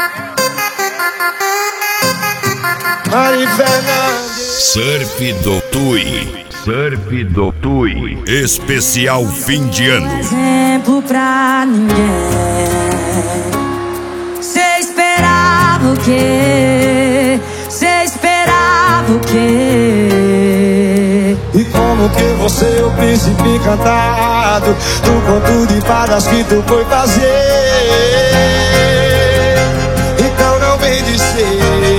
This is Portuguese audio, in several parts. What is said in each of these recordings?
Mari Fernandes. Surf do Tui. Surf do Tui. Especial fim de ano. Exemplo pra ninguém. Cê esperava o quê? Cê esperava o quê? E como que você é o príncipe encantado do conto de fadas que tu foi fazer? Então não vem dizer.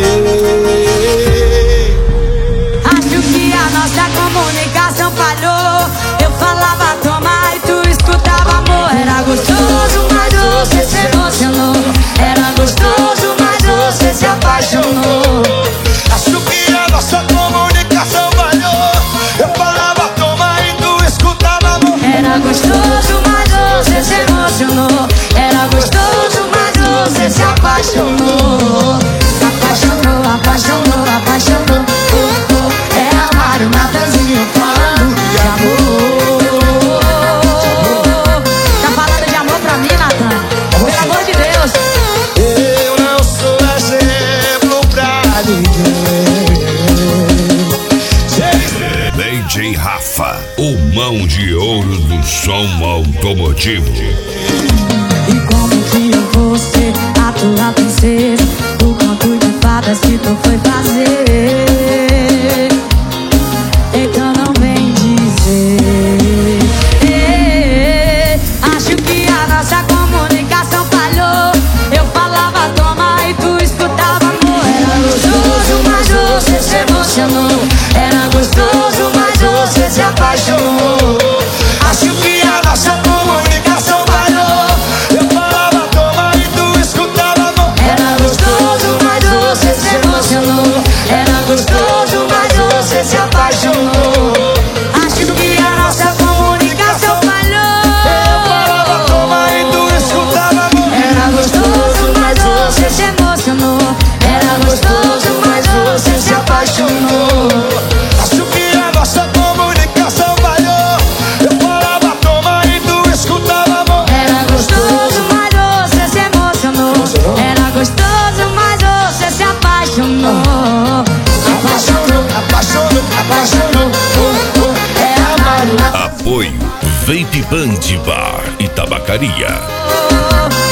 Acho que a nossa comunicação falhou. Eu falava toma e tu escutava amor. Era gostoso, mas você se emocionou. Era gostoso, mas você se apaixonou. Acho que a nossa comunicação falhou. Eu falava toma e tu escutava amor. Era gostoso, mas você se emocionou. Era gostoso, mas você se apaixonou. Apaixonou, apaixonou, apaixonou. É amar o Natanzinho falando de amor. Tá falando de amor pra mim, Natan? Pelo amor de Deus. Eu não sou exemplo pra ninguém. DJ Rafa, o mão de ouro do som automotivo. E como que eu vou ser a tua princesa do conto de fadas que tu foi fazer? Então não vem dizer. Acho que a nossa comunicação falhou. Eu falava toma e tu escutava amor. Era gostoso, mas você se emocionou. Era gostoso, mas você se apaixonou. Acho que a nossa comunicação falhou. Eu falava toma e tu escutava amor. Era gostoso, mas você se emocionou. Era gostoso, mas você se apaixonou. Acho que a nossa comunicação falhou. Eu falava toma e tu escutava amor. Era gostoso, mas você se emocionou. Era gostoso, mas você se apaixonou. Acho que a nossa comunicação falhou. Eu falava toma e tu escutava amor. Era gostoso, mas você se emocionou. Era gostoso, mas você se apaixonou. Apaixonou, apaixonou, apaixonou. É amar o Apoio Vape Band Bar e Tabacaria. Apaixonou.